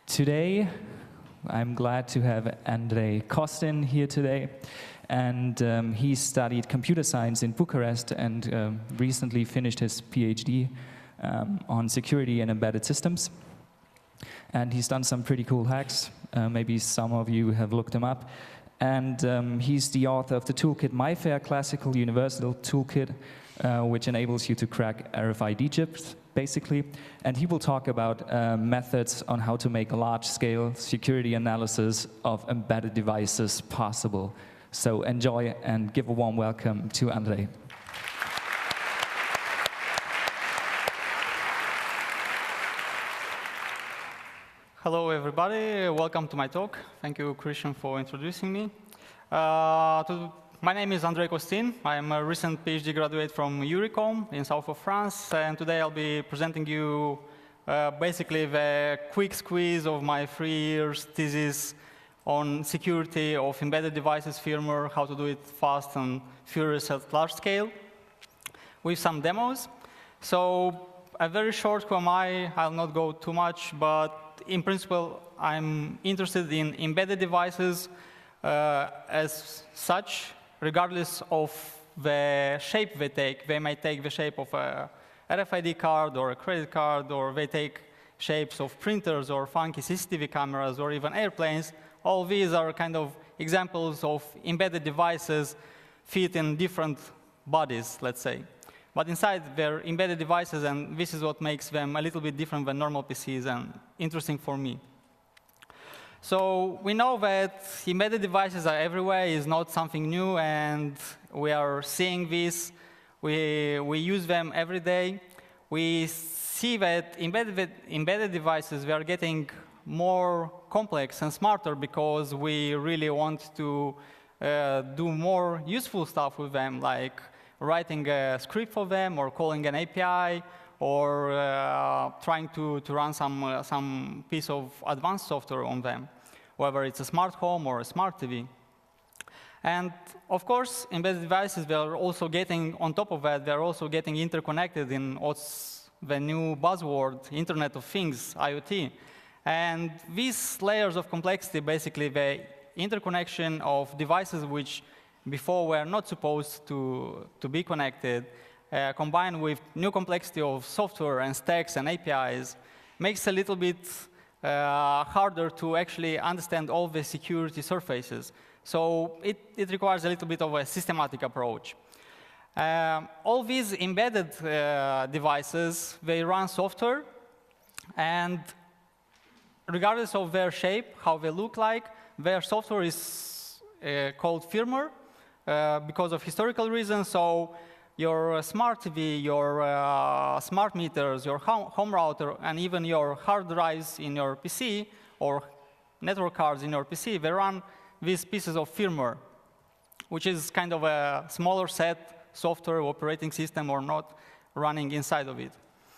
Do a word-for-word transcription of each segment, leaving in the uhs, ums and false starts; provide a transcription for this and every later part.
Today, I'm glad to have Andrei Kostin here today. And um, he studied computer science in Bucharest and um, recently finished his PhD um, on security and embedded systems. And he's done some pretty cool hacks. Uh, maybe some of you have looked him up. And um, he's the author of the toolkit MyFair Classical Universal Toolkit, uh, which enables you to crack R F I D chips, basically. And he will talk about uh, methods on how to make large-scale security analysis of embedded devices possible. So enjoy and give a warm welcome to Andrei. Hello, everybody. Welcome to my talk. Thank you, Christian, for introducing me. Uh, to, my name is Andrei Kostin. I am a recent PhD graduate from URICOM in south of France, and today I'll be presenting you uh, basically the quick squeeze of my three years thesis on security of embedded devices firmware, how to do it fast and furious at large scale, with some demos. So a very short Q M I, I'll not go too much, but in principle, I'm interested in embedded devices uh, as such, regardless of the shape they take. They might take the shape of a R F I D card or a credit card, or they take shapes of printers or funky C C T V cameras or even airplanes. All these are kind of examples of embedded devices fit in different bodies, let's say. But inside, they're embedded devices, and this is what makes them a little bit different than normal P Cs and interesting for me. So we know that embedded devices are everywhere, is not something new, and we are seeing this. We, we use them every day. We see that embedded, embedded devices, they are getting more complex and smarter because we really want to uh, do more useful stuff with them, like writing a script for them, or calling an A P I, or uh, trying to, to run some, uh, some piece of advanced software on them, whether it's a smart home or a smart T V. And of course, embedded devices, they're also getting, on top of that, they're also getting interconnected in what's the new buzzword, Internet of Things, I O T. And these layers of complexity, basically the interconnection of devices which before were not supposed to, to be connected, uh, combined with new complexity of software and stacks and A P Is, makes it a little bit uh, harder to actually understand all the security surfaces. So it, it requires a little bit of a systematic approach. Um, all these embedded uh, devices, they run software, and regardless of their shape, how they look like, their software is uh, called firmware. Uh, because of historical reasons, so your uh, smart T V, your uh, smart meters, your home, home router, and even your hard drives in your P C, or network cards in your P C, they run these pieces of firmware, which is kind of a smaller set software operating system or not running inside of it.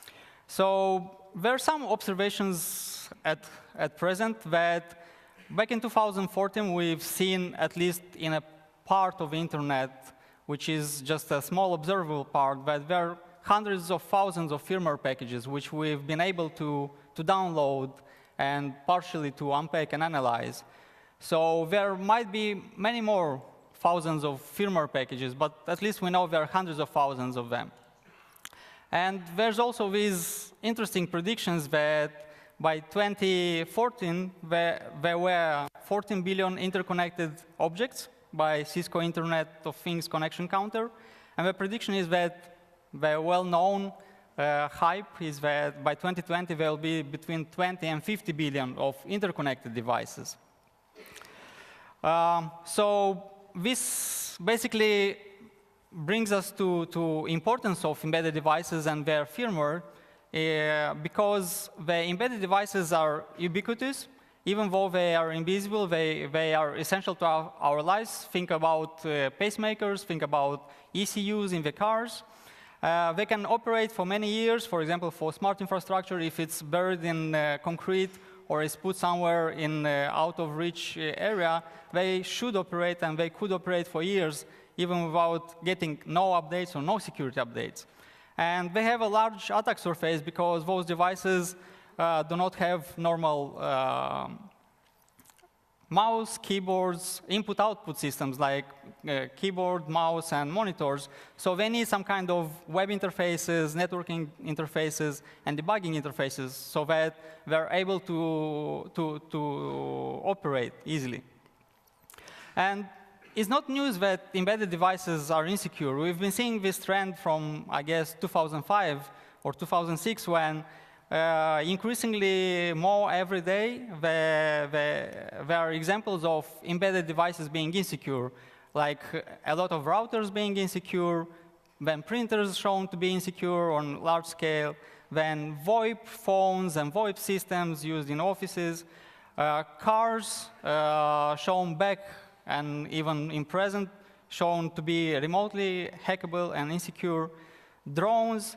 So there are some observations at, at present that back in two thousand fourteen, we've seen, at least in a part of the internet, which is just a small observable part, that there are hundreds of thousands of firmware packages which we've been able to, to download and partially to unpack and analyze. So there might be many more thousands of firmware packages, but at least we know there are hundreds of thousands of them. And there's also these interesting predictions that by twenty fourteen, there, there were fourteen billion interconnected objects by Cisco Internet of Things connection counter. And the prediction is that the well-known uh, hype is that by twenty twenty, there will be between twenty and fifty billion of interconnected devices. Um, so this basically brings us to, to importance of embedded devices and their firmware, uh, because the embedded devices are ubiquitous. Even though they are invisible, they, they are essential to our, our lives. Think about uh, pacemakers, think about E C Us in the cars. Uh, they can operate for many years. For example, for smart infrastructure, if it's buried in uh, concrete or is put somewhere in uh, out-of-reach uh, area, they should operate, and they could operate for years, even without getting no updates or no security updates. And they have a large attack surface because those devices uh, do not have normal uh, mouse, keyboards, input-output systems like uh, keyboard, mouse, and monitors. So they need some kind of web interfaces, networking interfaces, and debugging interfaces so that they're able to, to, to operate easily. And it's not news that embedded devices are insecure. We've been seeing this trend from, I guess, two thousand five or two thousand six, when uh, increasingly more every day there, there, there are examples of embedded devices being insecure, like a lot of routers being insecure, then printers shown to be insecure on large scale, then VoIP phones and VoIP systems used in offices, uh, cars uh, shown back and even in present, shown to be remotely hackable and insecure, drones,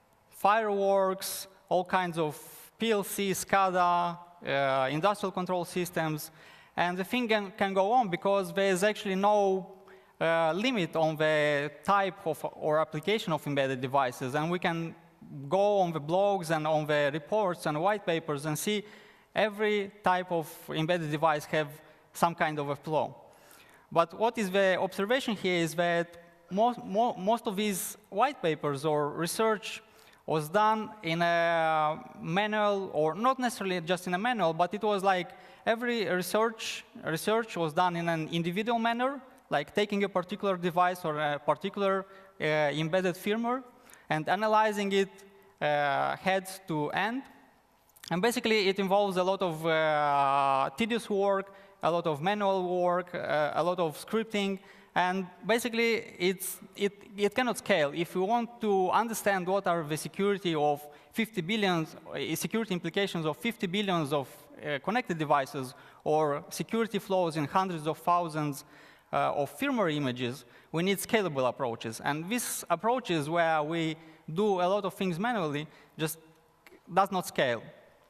fireworks, all kinds of P L C, SCADA, uh, industrial control systems. And the thing can, can go on because there's actually no uh, limit on the type of or application of embedded devices. And we can go on the blogs and on the reports and white papers and see every type of embedded device have some kind of a flaw. But what is the observation here is that most, mo most of these white papers or research was done in a manual, or not necessarily just in a manual, but it was like every research, research was done in an individual manner, like taking a particular device or a particular uh, embedded firmware and analyzing it uh, head to end. And basically, it involves a lot of uh, tedious work, a lot of manual work, uh, a lot of scripting, and basically, it's, it, it cannot scale. If you want to understand what are the security of fifty billion, uh, security implications of fifty billions of uh, connected devices, or security flows in hundreds of thousands uh, of firmware images, we need scalable approaches. And these approaches, where we do a lot of things manually, just does not scale.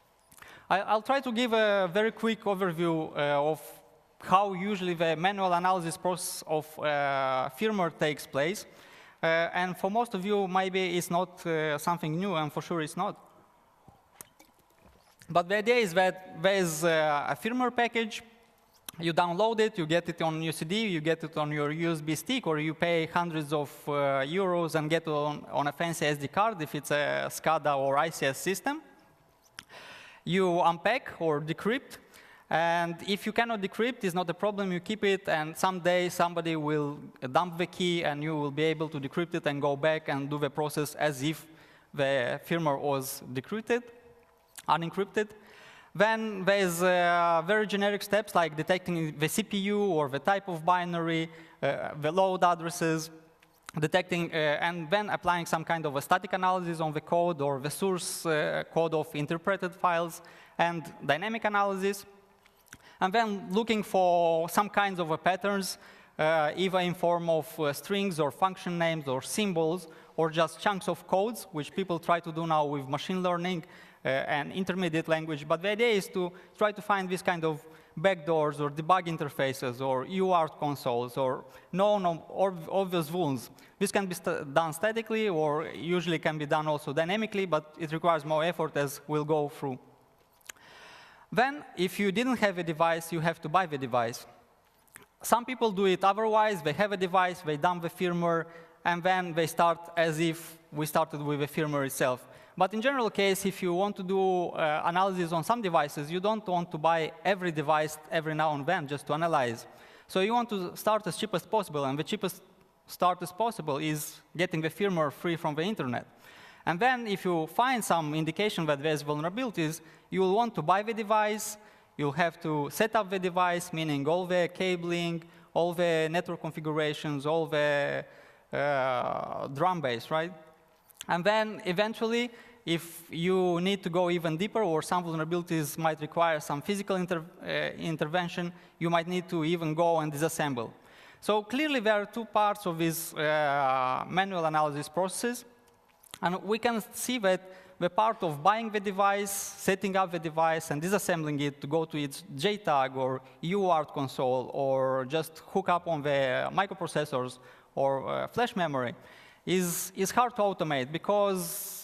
I'll try to give a very quick overview uh, of how usually the manual analysis process of uh, firmware takes place. Uh, and for most of you, maybe it's not uh, something new, and for sure it's not. But the idea is that there's uh, a firmware package, you download it, you get it on your C D, you get it on your U S B stick, or you pay hundreds of uh, euros and get it on, on a fancy S D card if it's a SCADA or I C S system. You unpack or decrypt, and if you cannot decrypt, it's not a problem, you keep it, and someday somebody will dump the key, and you will be able to decrypt it and go back and do the process as if the firmware was decrypted, unencrypted. Then there's uh, very generic steps like detecting the C P U or the type of binary, uh, the load addresses, detecting, uh, and then applying some kind of a static analysis on the code or the source uh, code of interpreted files, and dynamic analysis. And then looking for some kinds of uh, patterns, uh, either in form of uh, strings or function names or symbols, or just chunks of codes, which people try to do now with machine learning uh, and intermediate language. But the idea is to try to find this kind of backdoors or debug interfaces or U A R T consoles or known or obvious vulns. This can be st done statically or usually can be done also dynamically, but it requires more effort, as we'll go through. Then, if you didn't have a device, you have to buy the device. Some people do it otherwise. They have a device, they dump the firmware, and then they start as if we started with the firmware itself. But in general case, if you want to do uh, analysis on some devices, you don't want to buy every device every now and then just to analyze. So you want to start as cheap as possible, and the cheapest start as possible is getting the firmware free from the internet. And then if you find some indication that there's vulnerabilities, you will want to buy the device, you'll have to set up the device, meaning all the cabling, all the network configurations, all the uh, drum base, right? And then eventually, if you need to go even deeper or some vulnerabilities might require some physical inter uh, intervention, you might need to even go and disassemble. So clearly, there are two parts of this uh, manual analysis process. And we can see that the part of buying the device, setting up the device, and disassembling it to go to its J TAG or U A R T console, or just hook up on the microprocessors or uh, flash memory, is, is hard to automate because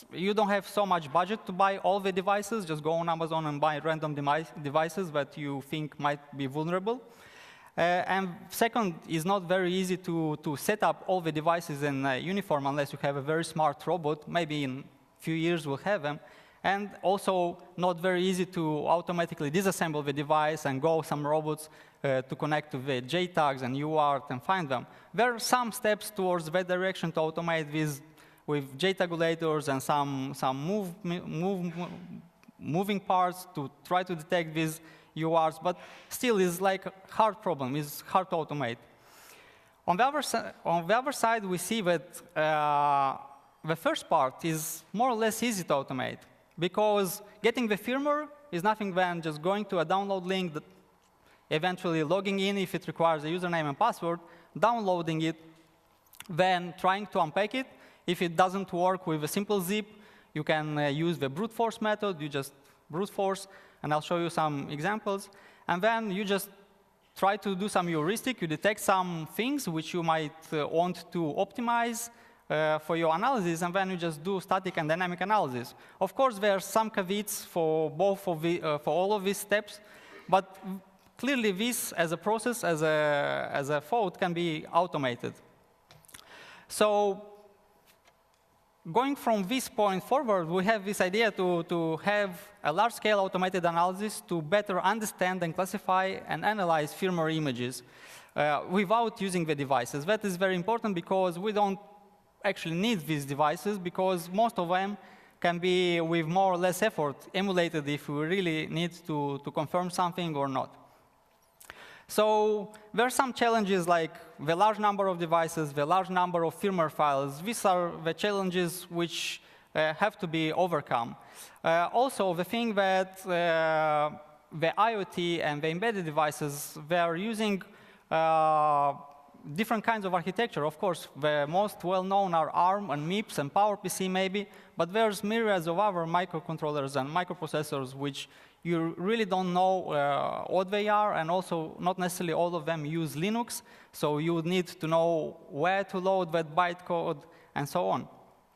you don't have so much budget to buy all the devices. Just go on Amazon and buy random devices that you think might be vulnerable. Uh, and second, it's not very easy to, to set up all the devices in uh, uniform unless you have a very smart robot. Maybe in a few years we'll have them. And also not very easy to automatically disassemble the device and go some robots uh, to connect to the J tags and U A R T and find them. There are some steps towards that direction to automate this with J tagulators and some, some move, move, moving parts to try to detect these U A Rs, but still is like a hard problem, it's hard to automate. On the other, on the other side, we see that uh, the first part is more or less easy to automate, because getting the firmware is nothing than just going to a download link, that eventually logging in if it requires a username and password, downloading it, then trying to unpack it. If it doesn't work with a simple zip, you can uh, use the brute force method. You just brute force, and I'll show you some examples. And then you just try to do some heuristic. You detect some things which you might uh, want to optimize uh, for your analysis, and then you just do static and dynamic analysis. Of course, there are some caveats for both of the, uh, for all of these steps, but clearly this, as a process, as a as a thought, can be automated. So, going from this point forward, we have this idea to, to have a large-scale automated analysis to better understand and classify and analyze firmware images uh, without using the devices. That is very important because we don't actually need these devices, because most of them can be, with more or less effort, emulated if we really need to, to confirm something or not. So there are some challenges like the large number of devices, the large number of firmware files. These are the challenges which uh, have to be overcome. Uh, also, the thing that uh, the IoT and the embedded devices, they are using uh, different kinds of architecture. Of course, the most well-known are ARM and MIPS and PowerPC maybe, but there's myriads of other microcontrollers and microprocessors which you really don't know uh, what they are, and also not necessarily all of them use Linux, so you would need to know where to load that bytecode and so on.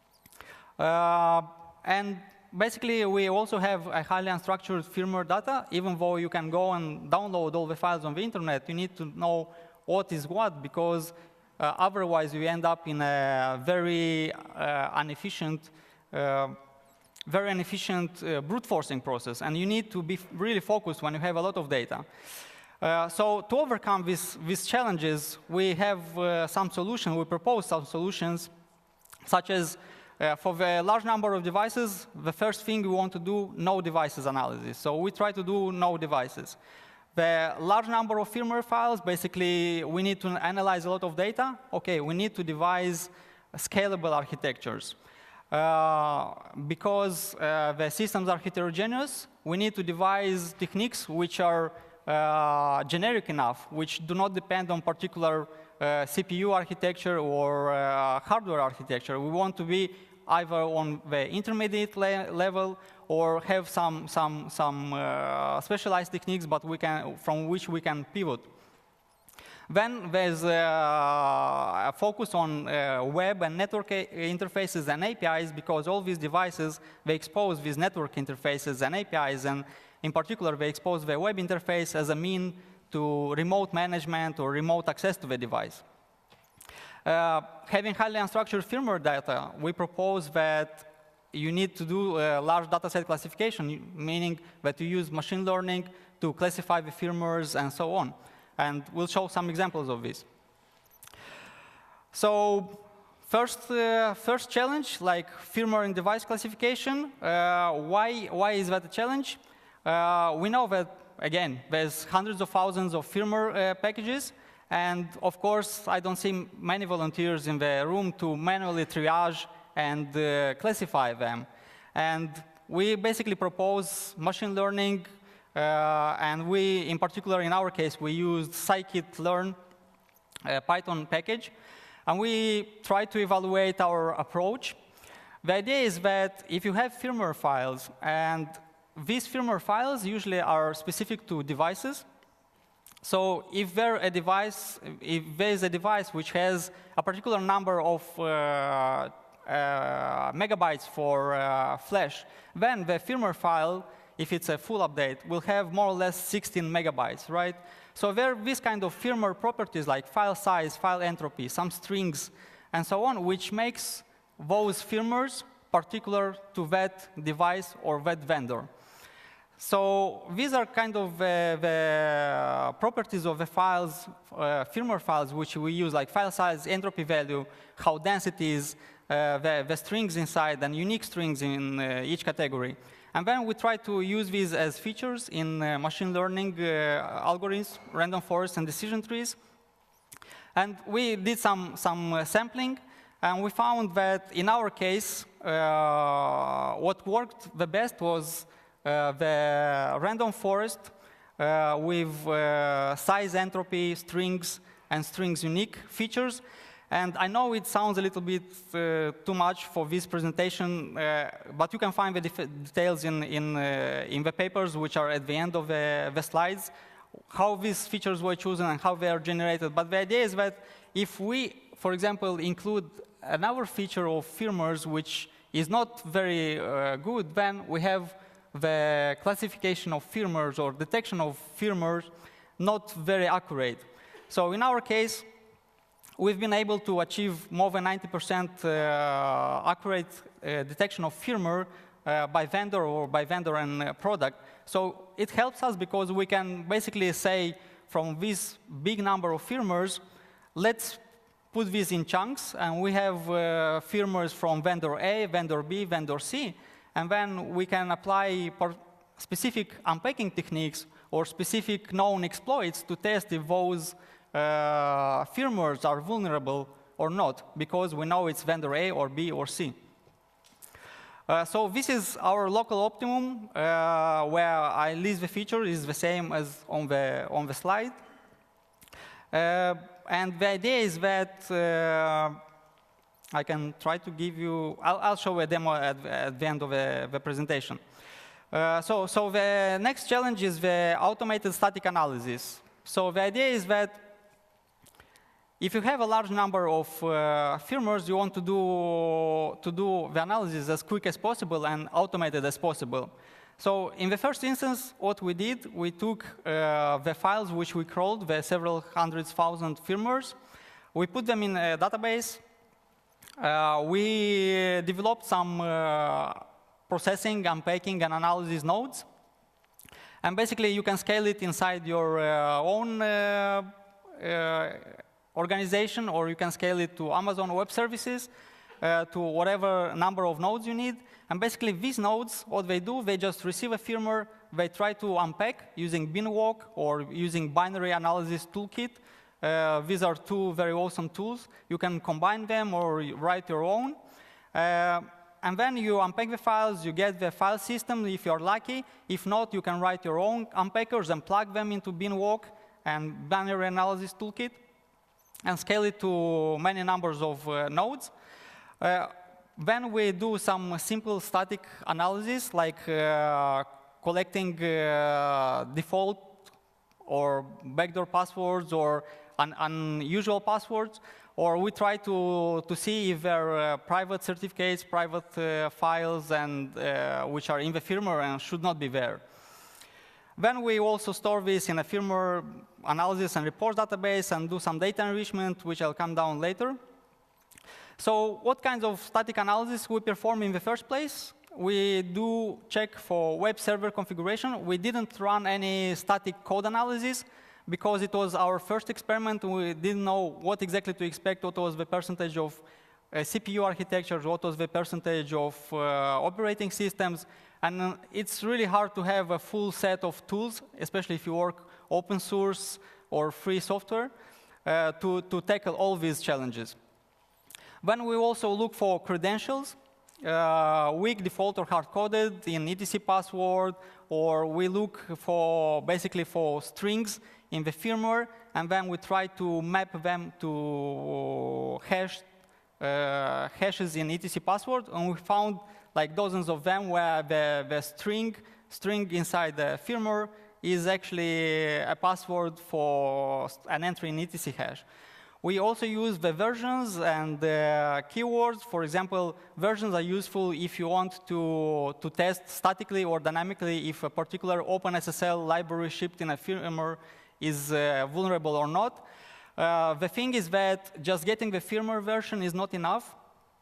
Uh, and basically, we also have a highly unstructured firmware data. Even though you can go and download all the files on the internet, you need to know what is what, because uh, otherwise you end up in a very uh, inefficient uh, very inefficient uh, brute forcing process, and you need to be really focused when you have a lot of data. Uh, so to overcome this, these challenges, we have uh, some solutions, we propose some solutions, such as uh, for the large number of devices, the first thing we want to do, no devices analysis. So we try to do no devices. The large number of firmware files, basically, we need to analyze a lot of data. OK, we need to devise scalable architectures. Uh, because uh, the systems are heterogeneous, we need to devise techniques which are uh, generic enough, which do not depend on particular uh, C P U architecture or uh, hardware architecture. We want to be either on the intermediate le level or have some, some, some uh, specialized techniques, but we can, from which we can pivot. Then there's uh, a focus on uh, web and network interfaces and A P Is, because all these devices, they expose these network interfaces and A P Is, and in particular, they expose the web interface as a mean to remote management or remote access to the device. Uh, having highly unstructured firmware data, we propose that you need to do a large dataset classification, meaning that you use machine learning to classify the firmwares and so on. And we'll show some examples of this. So first, uh, first challenge, like firmware and device classification. Uh, why, why is that a challenge? Uh, we know that, again, there's hundreds of thousands of firmware uh, packages. And of course, I don't see many volunteers in the room to manually triage and uh, classify them. And we basically propose machine learning. Uh, and we, in particular, in our case, we used scikit-learn, a Python package. And we try to evaluate our approach. The idea is that if you have firmware files, and these firmware files usually are specific to devices. So if there a device, if there is a device which has a particular number of uh, uh, megabytes for uh, flash, then the firmware file, if it's a full update, will have more or less sixteen megabytes, right? So there are this kind of firmware properties like file size, file entropy, some strings, and so on, which makes those firmwares particular to that device or that vendor. So these are kind of uh, the properties of the files, uh, firmware files, which we use, like file size, entropy value, how dense it is, uh, the, the strings inside, and unique strings in uh, each category. And then we try to use these as features in uh, machine learning uh, algorithms, random forests, and decision trees. And we did some, some uh, sampling, and we found that in our case, uh, what worked the best was Uh, the random forest uh, with uh, size, entropy, strings, and strings unique features. And I know it sounds a little bit uh, too much for this presentation, uh, but you can find the details in, in, uh, in the papers, which are at the end of the, the slides, how these features were chosen and how they are generated. But the idea is that if we, for example, include another feature of firmwares which is not very uh, good, then we have the classification of firmwares or detection of firmwares not very accurate. So in our case, we've been able to achieve more than ninety percent uh, accurate uh, detection of firmware uh, by vendor or by vendor and uh, product. So it helps us because we can basically say from this big number of firmwares, let's put this in chunks, and we have uh, firmwares from vendor A, vendor B, vendor C. And then we can apply specific unpacking techniques or specific known exploits to test if those uh, firmwares are vulnerable or not, because we know it's vendor A or B or C. Uh, so this is our local optimum, uh, where I list the feature is the same as on the, on the slide. Uh, and the idea is that uh, I can try to give you, I'll, I'll show a demo at, at the end of the, the presentation. Uh, so, so the next challenge is the automated static analysis. So the idea is that if you have a large number of uh, firmwares, you want to do, to do the analysis as quick as possible and automated as possible. So in the first instance, what we did, we took uh, the files which we crawled, the several hundreds thousand firmwares. We put them in a database. Uh, we developed some uh, processing, unpacking, and analysis nodes. And basically, you can scale it inside your uh, own uh, uh, organization, or you can scale it to Amazon Web Services, uh, to whatever number of nodes you need. And basically, these nodes, what they do, they just receive a firmware, they try to unpack using Binwalk or using binary analysis toolkit. Uh, these are two very awesome tools. You can combine them or write your own. Uh, and then you unpack the files, you get the file system if you're lucky. If not, you can write your own unpackers and plug them into Binwalk and binary analysis toolkit and scale it to many numbers of uh, nodes. Uh, then we do some simple static analysis, like uh, collecting uh, default or backdoor passwords or un unusual passwords, or we try to, to see if there are uh, private certificates, private uh, files, and uh, which are in the firmware and should not be there. Then we also store this in a firmware analysis and reports database and do some data enrichment, which I'll come down later. So what kinds of static analysis we perform in the first place? We do check for web server configuration. We didn't run any static code analysis because it was our first experiment. We didn't know what exactly to expect, what was the percentage of uh, C P U architectures, what was the percentage of uh, operating systems. And uh, it's really hard to have a full set of tools, especially if you work open source or free software, uh, to, to tackle all these challenges. Then we also look for credentials. Uh, weak, default, or hard-coded in E T C password, or we look for basically for strings in the firmware, and then we try to map them to hash, uh, hashes in E T C password, and we found like dozens of them where the, the string, string inside the firmware is actually a password for an entry in E T C hash. We also use the versions and the keywords. For example, versions are useful if you want to, to test statically or dynamically if a particular OpenSSL library shipped in a firmware is uh, vulnerable or not. Uh, the thing is that just getting the firmware version is not enough,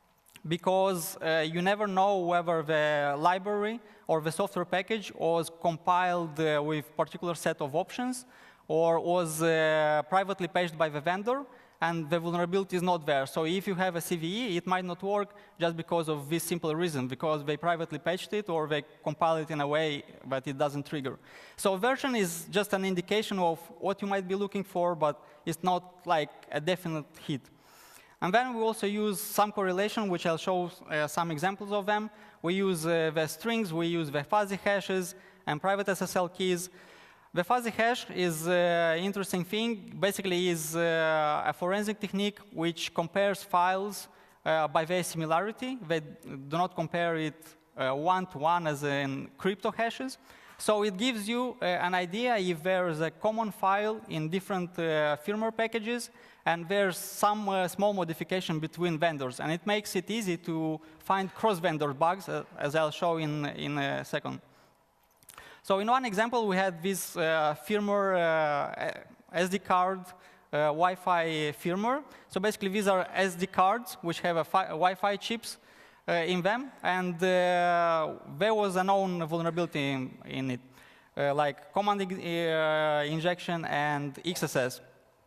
because uh, you never know whether the library or the software package was compiled uh, with particular set of options or was uh, privately patched by the vendor, and the vulnerability is not there. So if you have a C V E, it might not work just because of this simple reason, because they privately patched it or they compile it in a way that it doesn't trigger. So version is just an indication of what you might be looking for, but it's not like a definite hit. And then we also use some correlation, which I'll show uh, some examples of them. We use uh, the strings, we use the fuzzy hashes, and private S S L keys. The fuzzy hash is an uh, interesting thing. Basically, is uh, a forensic technique which compares files uh, by their similarity. They do not compare it uh, one to one as in crypto hashes. So it gives you uh, an idea if there is a common file in different uh, firmware packages, and there's some uh, small modification between vendors. And it makes it easy to find cross-vendor bugs, uh, as I'll show in, in a second. So in one example, we had this uh, firmware uh, S D card, uh, Wi-Fi firmware. So basically, these are S D cards which have a, a Wi-Fi chips uh, in them, and uh, there was a known vulnerability in, in it, uh, like command uh, injection and X S S.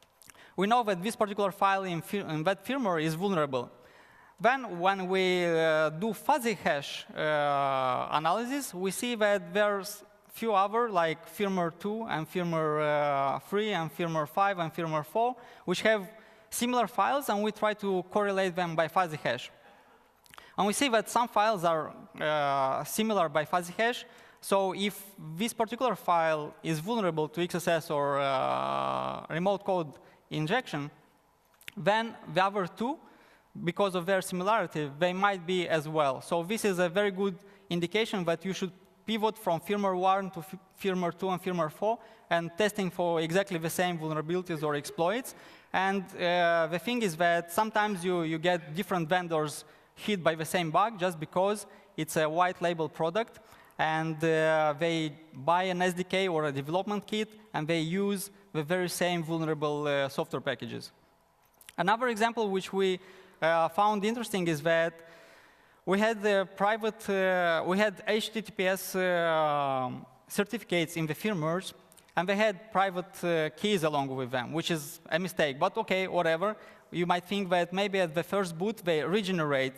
We know that this particular file in, in that firmware is vulnerable. Then, when we uh, do fuzzy hash uh, analysis, we see that there's few other, like firmware two and firmware uh, three and firmware five and firmware four, which have similar files, and we try to correlate them by fuzzy hash. And we see that some files are uh, similar by fuzzy hash. So if this particular file is vulnerable to X S S or uh, remote code injection, then the other two, because of their similarity, they might be as well. So this is a very good indication that you should pivot from firmware one to firmware two and firmware four, and testing for exactly the same vulnerabilities or exploits. And uh, the thing is that sometimes you, you get different vendors hit by the same bug just because it's a white label product, and uh, they buy an S D K or a development kit, and they use the very same vulnerable uh, software packages. Another example which we uh, found interesting is that we had the private, uh, we had H T T P S uh, certificates in the firmwares, and they had private uh, keys along with them, which is a mistake. But OK, whatever. You might think that maybe at the first boot they regenerate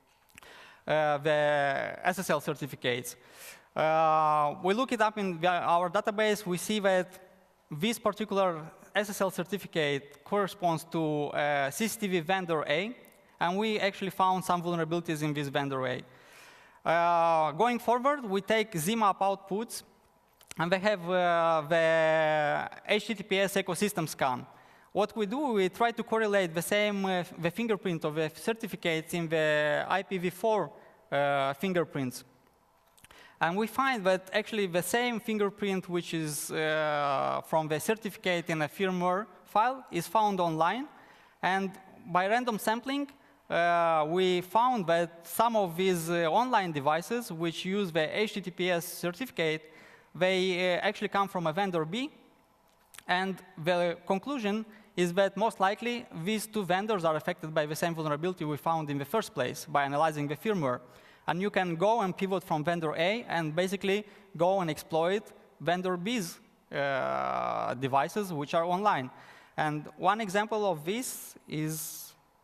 uh, the S S L certificates. Uh, we look it up in the, our database. We see that this particular S S L certificate corresponds to uh, C C T V vendor A. And we actually found some vulnerabilities in this vendor A. Uh, going forward, we take Z map outputs, and they have uh, the H T T P S ecosystem scan. What we do, we try to correlate the same uh, the fingerprint of the certificates in the I P v four uh, fingerprints. And we find that actually the same fingerprint which is uh, from the certificate in a firmware file is found online. And by random sampling, Uh, we found that some of these uh, online devices which use the H T T P S certificate, they uh, actually come from a vendor B. And the conclusion is that most likely these two vendors are affected by the same vulnerability we found in the first place by analyzing the firmware. And you can go and pivot from vendor A and basically go and exploit vendor B's uh, devices which are online. And one example of this is,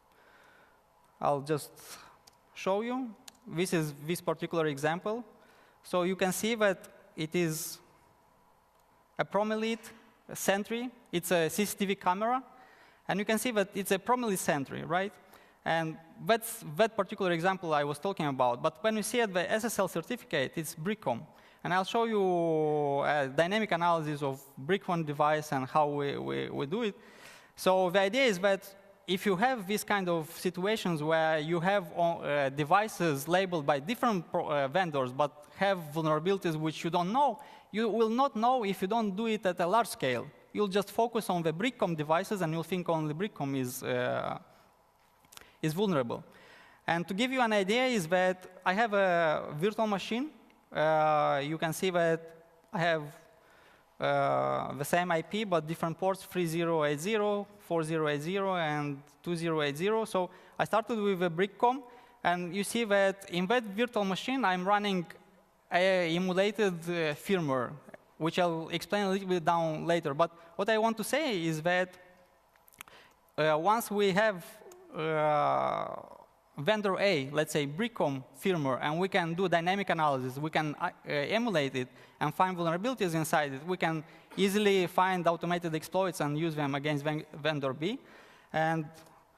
I'll just show you. This is this particular example. So you can see that it is a Promelite Sentry. It's a C C T V camera. And you can see that it's a Promelite Sentry, right? And that's that particular example I was talking about. But when you see at the S S L certificate, it's Brickcom. And I'll show you a dynamic analysis of Brickcom device and how we, we, we do it. So the idea is that if you have these kind of situations where you have uh, devices labeled by different pro, uh, vendors but have vulnerabilities which you don't know, you will not know if you don't do it at a large scale. you'll just focus on the Brickcom devices, and you'll think only Brickcom is, uh, is vulnerable. And to give you an idea is that I have a virtual machine. Uh, you can see that I have uh, the same I P, but different ports, three zero eight zero, four zero eight zero, and two zero eight zero. So I started with a Brickcom, and you see that in that virtual machine, I'm running a emulated uh, firmware, which I'll explain a little bit down later. But what I want to say is that uh, once we have uh, vendor A, let's say Brickcom firmware, and we can do dynamic analysis, we can uh, emulate it and find vulnerabilities inside it, we can easily find automated exploits and use them against vendor B. And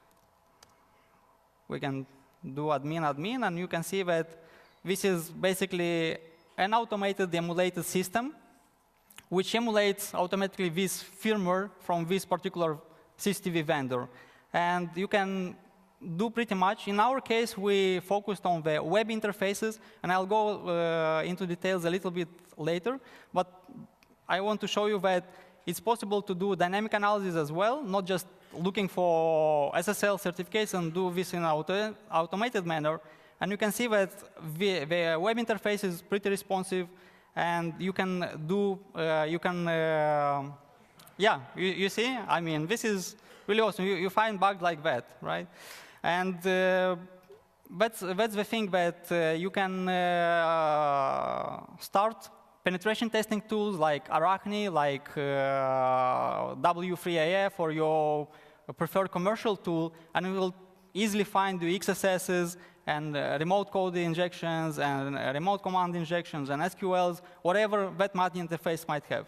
we can do admin, admin, and you can see that this is basically an automated emulated system which emulates automatically this firmware from this particular C C T V vendor. And you can do pretty much. In our case, we focused on the web interfaces, and I'll go uh, into details a little bit later. But I want to show you that it's possible to do dynamic analysis as well, not just looking for S S L certificates and do this in an auto automated manner. And you can see that the, the web interface is pretty responsive, and you can do, uh, you can, uh, yeah, you, you see? I mean, this is really awesome. You, you find bugs like that, right? And uh, that's, that's the thing that uh, you can uh, start penetration testing tools like Arachne, like uh, W three A F, or your preferred commercial tool, and you will easily find the X S Ss and uh, remote code injections and uh, remote command injections and S Q Ls, whatever that M A T interface might have.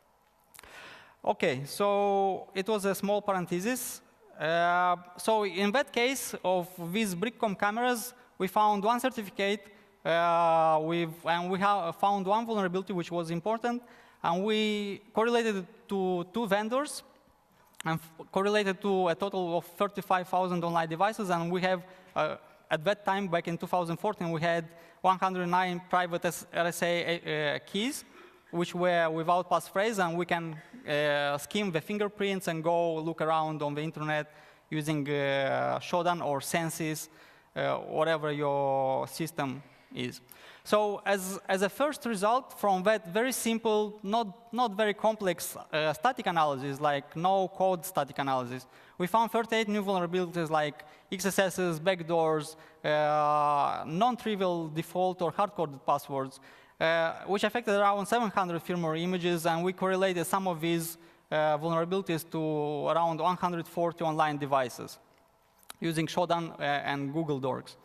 OK, so it was a small parenthesis. Uh, so in that case of these Brickcom cameras, we found one certificate, uh, with, and we have found one vulnerability which was important, and we correlated it to two vendors, and correlated to a total of thirty-five thousand online devices, and we have, uh, at that time, back in two thousand fourteen, we had one hundred nine private R S A uh, keys, which were without passphrase, and we can uh, skim the fingerprints and go look around on the internet using uh, Shodan or Sensis, uh, whatever your system is. So as, as a first result from that very simple, not, not very complex uh, static analysis, like no-code static analysis, we found thirty-eight new vulnerabilities like X S Ss, backdoors, uh, non-trivial default or hard-coded passwords, Uh, which affected around seven hundred firmware images, and we correlated some of these uh, vulnerabilities to around one hundred forty online devices using Shodan uh, and Google Dorks.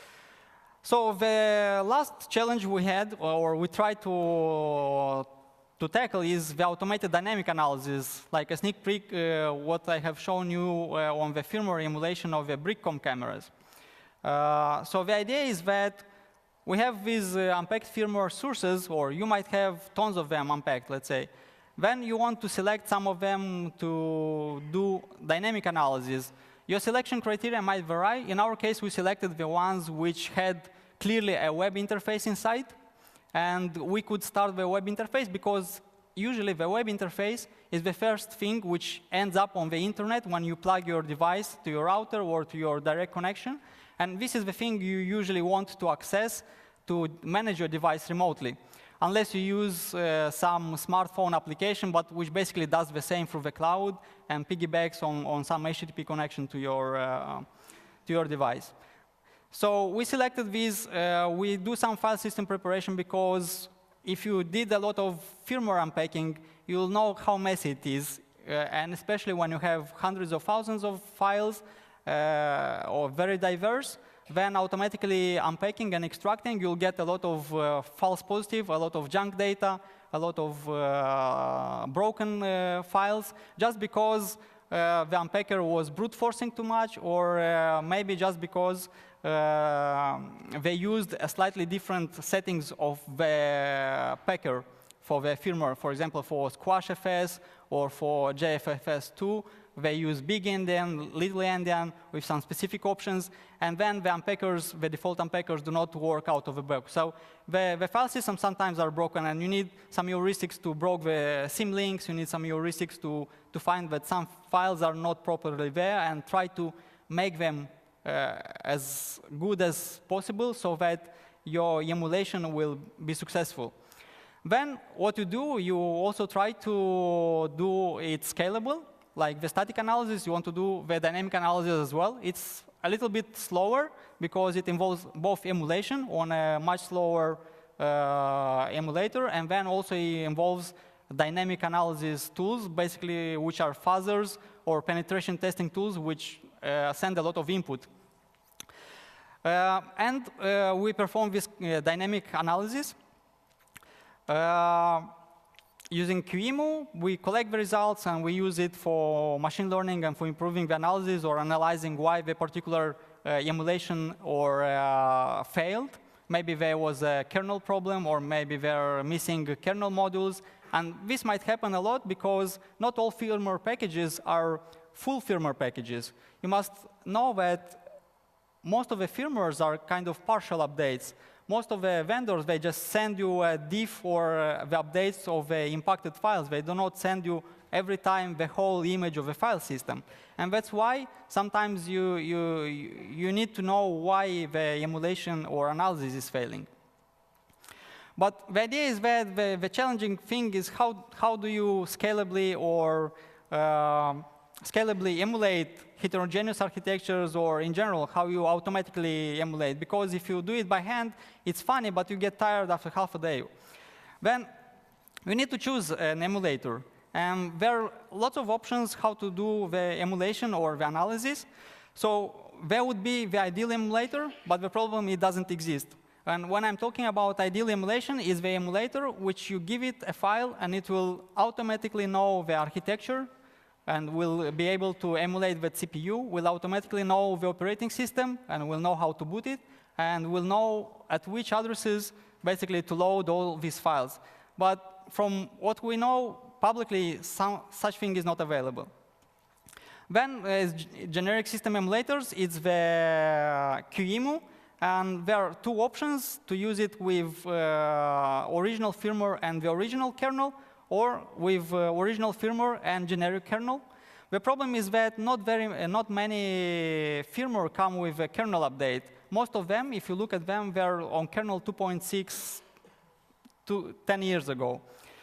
So the last challenge we had, or we tried to, to tackle, is the automated dynamic analysis, like a sneak peek, uh, what I have shown you uh, on the firmware emulation of the Brickcom cameras. Uh, so the idea is that we have these uh, unpacked firmware sources, or you might have tons of them unpacked, let's say. Then you want to select some of them to do dynamic analysis. Your selection criteria might vary. In our case, we selected the ones which had clearly a web interface inside. And we could start the web interface because usually the web interface is the first thing which ends up on the internet when you plug your device to your router or to your direct connection. And this is the thing you usually want to access to manage your device remotely, unless you use uh, some smartphone application, but which basically does the same through the cloud and piggybacks on, on some H T T P connection to your, uh, to your device. So we selected these. Uh, we do some file system preparation because if you did a lot of firmware unpacking, you'll know how messy it is, uh, and especially when you have hundreds of thousands of files, Uh, or very diverse, then automatically unpacking and extracting, you'll get a lot of uh, false positive, a lot of junk data, a lot of uh, broken uh, files, just because uh, the unpacker was brute forcing too much, or uh, maybe just because uh, they used a slightly different settings of the packer for the firmware. For example, for Squash F S or for J F F S two, They use big endian, little endian with some specific options, and then the unpackers, the default unpackers, do not work out of the box. So the, the file systems sometimes are broken, and you need some heuristics to block the symlinks. You need some heuristics to, to find that some files are not properly there and try to make them uh, as good as possible so that your emulation will be successful. Then what you do, you also try to do it scalable. Like the static analysis, you want to do the dynamic analysis as well. It's a little bit slower because it involves both emulation on a much slower uh, emulator, and then also it involves dynamic analysis tools, basically which are fuzzers or penetration testing tools, which uh, send a lot of input. Uh, and uh, we perform this uh, dynamic analysis. Uh, Using QEMU, we collect the results and we use it for machine learning and for improving the analysis or analyzing why the particular uh, emulation or uh, failed. Maybe there was a kernel problem, or maybe there are missing kernel modules. And this might happen a lot because not all firmware packages are full firmware packages. You must know that most of the firmwares are kind of partial updates. Most of the vendors, they just send you a diff or uh, the updates of the impacted files. They do not send you every time the whole image of the file system. And that's why sometimes you, you, you need to know why the emulation or analysis is failing. But the idea is that the, the challenging thing is how, how do you scalably or uh, scalably emulate heterogeneous architectures, or in general, how you automatically emulate. Because if you do it by hand, it's funny, but you get tired after half a day. Then we need to choose an emulator. And there are lots of options how to do the emulation or the analysis. So there would be the ideal emulator, but the problem, it doesn't exist. And when I'm talking about ideal emulation, is the emulator which you give it a file, and it will automatically know the architecture, and will be able to emulate the C P U, will automatically know the operating system, and will know how to boot it, and will know at which addresses basically to load all these files. But from what we know, publicly, some, such thing is not available. Then, as generic system emulators, it's the QEMU, and there are two options to use it with uh, original firmware and the original kernel, or with uh, original firmware and generic kernel. The problem is that not, very, uh, not many firmware come with a kernel update. Most of them, if you look at them, they're on kernel two point six to ten years ago.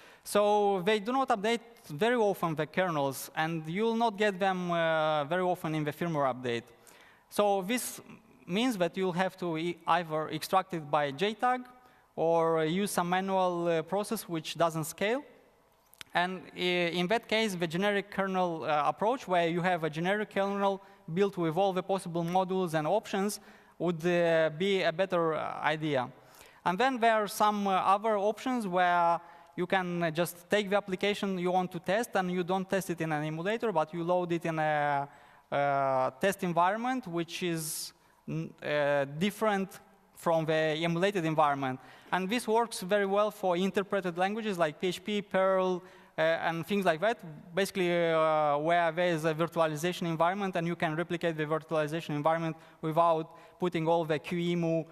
So they do not update very often the kernels, and you will not get them uh, very often in the firmware update. So this means that you'll have to e either extract it by J TAG or use some manual uh, process which doesn't scale. And in that case, the generic kernel uh, approach, where you have a generic kernel built with all the possible modules and options, would uh, be a better uh, idea. And then there are some uh, other options where you can uh, just take the application you want to test, and you don't test it in an emulator, but you load it in a uh, test environment, which is uh, different from the emulated environment. And this works very well for interpreted languages like P H P, Perl, Uh, and things like that, basically uh, where there is a virtualization environment, and you can replicate the virtualization environment without putting all the QEMU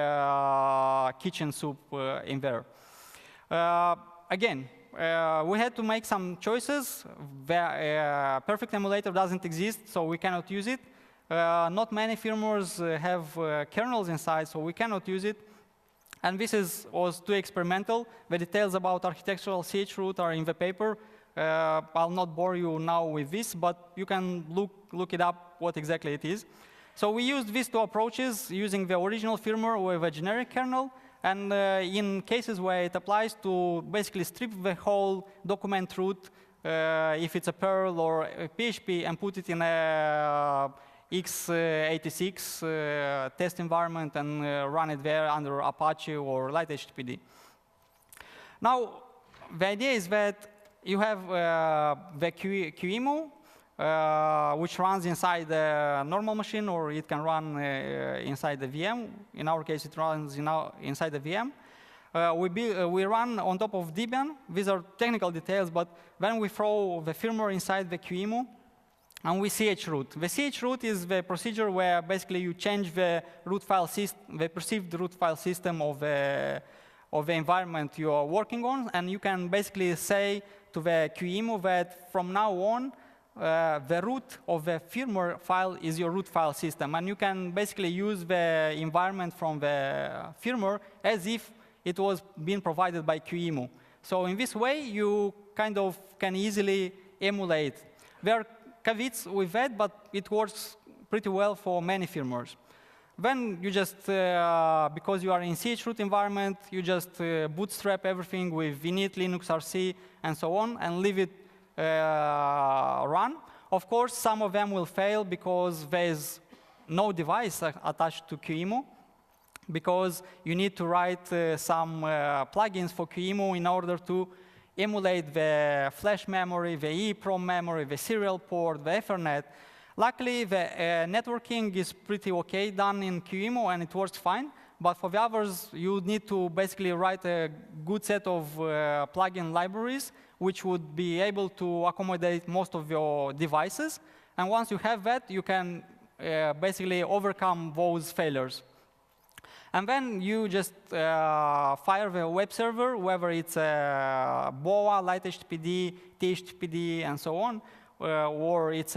uh, kitchen soup uh, in there. Uh, again, uh, we had to make some choices. The uh, perfect emulator doesn't exist, so we cannot use it. Uh, not many firmwares uh, have uh, kernels inside, so we cannot use it. And this is, was too experimental. The details about architectural C H root are in the paper. Uh, I'll not bore you now with this, but you can look, look it up what exactly it is. So we used these two approaches using the original firmware with a generic kernel. And uh, in cases where it applies to basically strip the whole document root, uh, if it's a Perl or a P H P, and put it in a x eighty-six uh, test environment and uh, run it there under Apache or Light H T T P D. Now, the idea is that you have uh, the QEMU, uh, which runs inside the normal machine, or it can run uh, inside the V M. In our case, it runs in our, inside the V M. Uh, we, be, uh, we run on top of Debian. These are technical details, but when we throw the firmware inside the QEMU, and we chroot. The chroot is the procedure where basically you change the root file system, the perceived root file system of the, of the environment you are working on, and you can basically say to the QEMU that from now on, uh, the root of the firmware file is your root file system, and you can basically use the environment from the firmware as if it was being provided by QEMU. So in this way, you kind of can easily emulate. There are caveats with that, but it works pretty well for many firmwares. Then you just, uh, because you are in chroot environment, you just uh, bootstrap everything with init, Linux R C, and so on, and leave it uh, run. Of course, some of them will fail because there's no device attached to QEMU, because you need to write uh, some uh, plugins for QEMU in order to emulate the flash memory, the EEPROM memory, the serial port, the Ethernet. Luckily, the uh, networking is pretty OK done in QEMU, and it works fine. But for the others, you need to basically write a good set of uh, plugin libraries, which would be able to accommodate most of your devices. And once you have that, you can uh, basically overcome those failures. And then you just uh, fire the web server, whether it's a B O A, Light H T T P D, T H T T P D, and so on, uh, or it's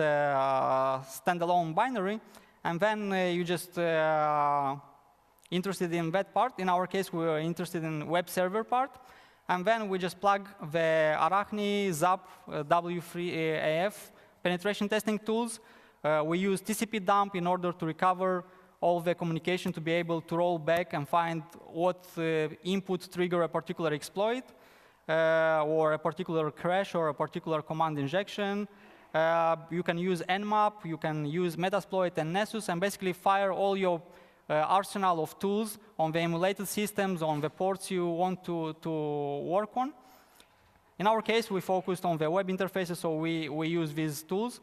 a standalone binary. And then uh, you just uh, interested in that part. In our case, we were interested in web server part. And then we just plug the Arachne, Zap, uh, W three A F penetration testing tools. Uh, we use T C P dump in order to recover all the communication to be able to roll back and find what uh, input trigger a particular exploit, uh, or a particular crash, or a particular command injection. Uh, you can use Nmap, you can use Metasploit and Nessus, and basically fire all your uh, arsenal of tools on the emulated systems, on the ports you want to, to work on. In our case, we focused on the web interfaces, so we, we use these tools.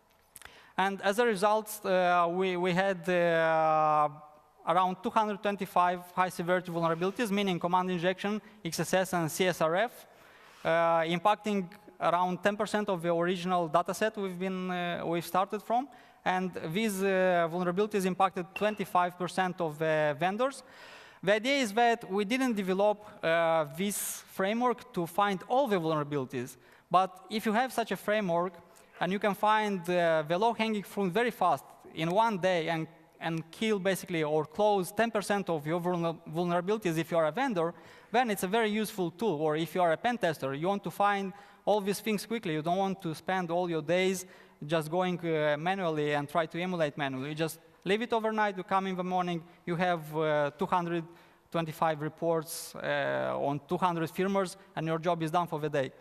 And as a result, uh, we, we had uh, around two hundred twenty-five high-severity vulnerabilities, meaning command injection, X S S, and C S R F, uh, impacting around ten percent of the original data set we've, been, uh, we've started from. And these uh, vulnerabilities impacted twenty-five percent of the vendors. The idea is that we didn't develop uh, this framework to find all the vulnerabilities. But if you have such a framework, and you can find uh, the low-hanging fruit very fast in one day and, and kill basically or close ten percent of your vulnerabilities if you are a vendor, then it's a very useful tool. Or if you are a pen tester, you want to find all these things quickly. You don't want to spend all your days just going uh, manually and try to emulate manually. You just leave it overnight, you come in the morning, you have uh, two hundred twenty-five reports uh, on two hundred firmwares, and your job is done for the day.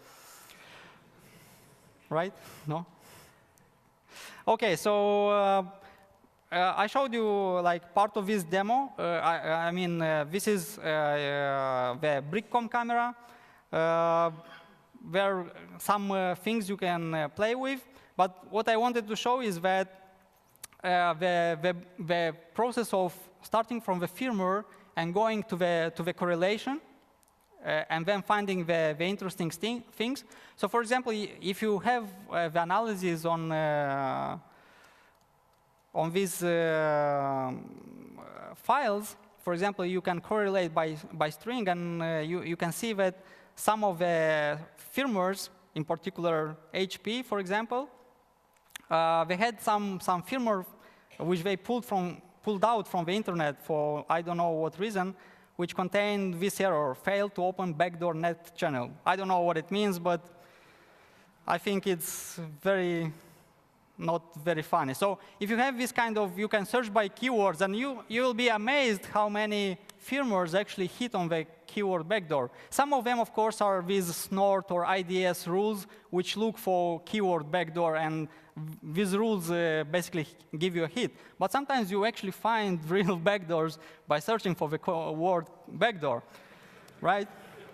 Right? No? OK, so uh, uh, I showed you like part of this demo. Uh, I, I mean, uh, this is uh, uh, the Brickcom camera. Uh, there are some uh, things you can uh, play with. But what I wanted to show is that uh, the, the, the process of starting from the firmware and going to the, to the correlation, Uh, and then finding the, the interesting things. So for example, if you have uh, the analysis on, uh, on these uh, files, for example, you can correlate by, by string, and uh, you, you can see that some of the firmwares, in particular H P, for example, uh, they had some, some firmware which they pulled, from, pulled out from the internet for I don't know what reason, which contained this error, failed to open backdoor net channel. I don't know what it means, but I think it's very not very funny. So if you have this kind of, you can search by keywords, and you, you will be amazed how many firmwares actually hit on the keyword backdoor. Some of them, of course, are these snort or I D S rules, which look for keyword backdoor, and these rules uh, basically give you a hit. But sometimes you actually find real backdoors by searching for the word backdoor, right?